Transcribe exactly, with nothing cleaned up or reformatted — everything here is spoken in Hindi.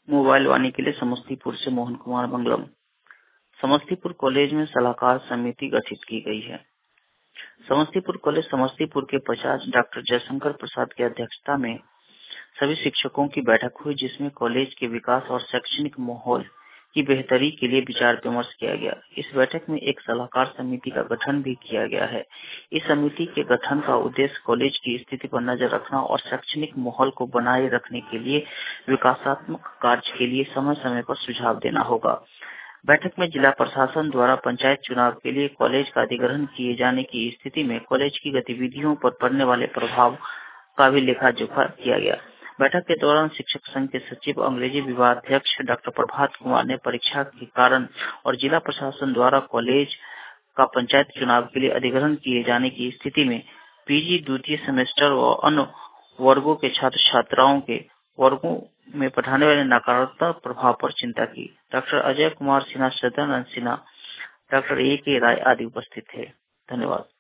मोबाइल वाणी के लिए समस्तीपुर से मोहन कुमार मंगलम। समस्तीपुर कॉलेज में सलाहकार समिति गठित की गई है। समस्तीपुर कॉलेज समस्तीपुर के पचास डॉक्टर जयशंकर प्रसाद की अध्यक्षता में सभी शिक्षकों की बैठक हुई, जिसमें कॉलेज के विकास और शैक्षणिक माहौल की बेहतरी के लिए विचार विमर्श किया गया। इस बैठक में एक सलाहकार समिति का गठन भी किया गया है। इस समिति के गठन का उद्देश्य कॉलेज की स्थिति पर नजर रखना और शैक्षणिक माहौल को बनाए रखने के लिए विकासात्मक कार्य के लिए समय समय पर सुझाव देना होगा। बैठक में जिला प्रशासन द्वारा पंचायत चुनाव के लिए कॉलेज का अधिग्रहण किए जाने की स्थिति में कॉलेज की गतिविधियों पर पड़ने वाले प्रभाव का भी लेखा जोखा किया गया। बैठक के दौरान शिक्षक संघ के सचिव अंग्रेजी विभागाध्यक्ष डॉक्टर प्रभात कुमार ने परीक्षा के कारण और जिला प्रशासन द्वारा कॉलेज का पंचायत चुनाव के लिए अधिग्रहण किए जाने की स्थिति में पीजी द्वितीय सेमेस्टर व अन्य वर्गों के छात्र छात्राओं के वर्गों में पढ़ाने वाले नकारात्मक प्रभाव पर चिंता की। Doctor Ajay Kumar Sinha, Sadanand Sinha, doctor A K Rai आदि उपस्थित थे। धन्यवाद।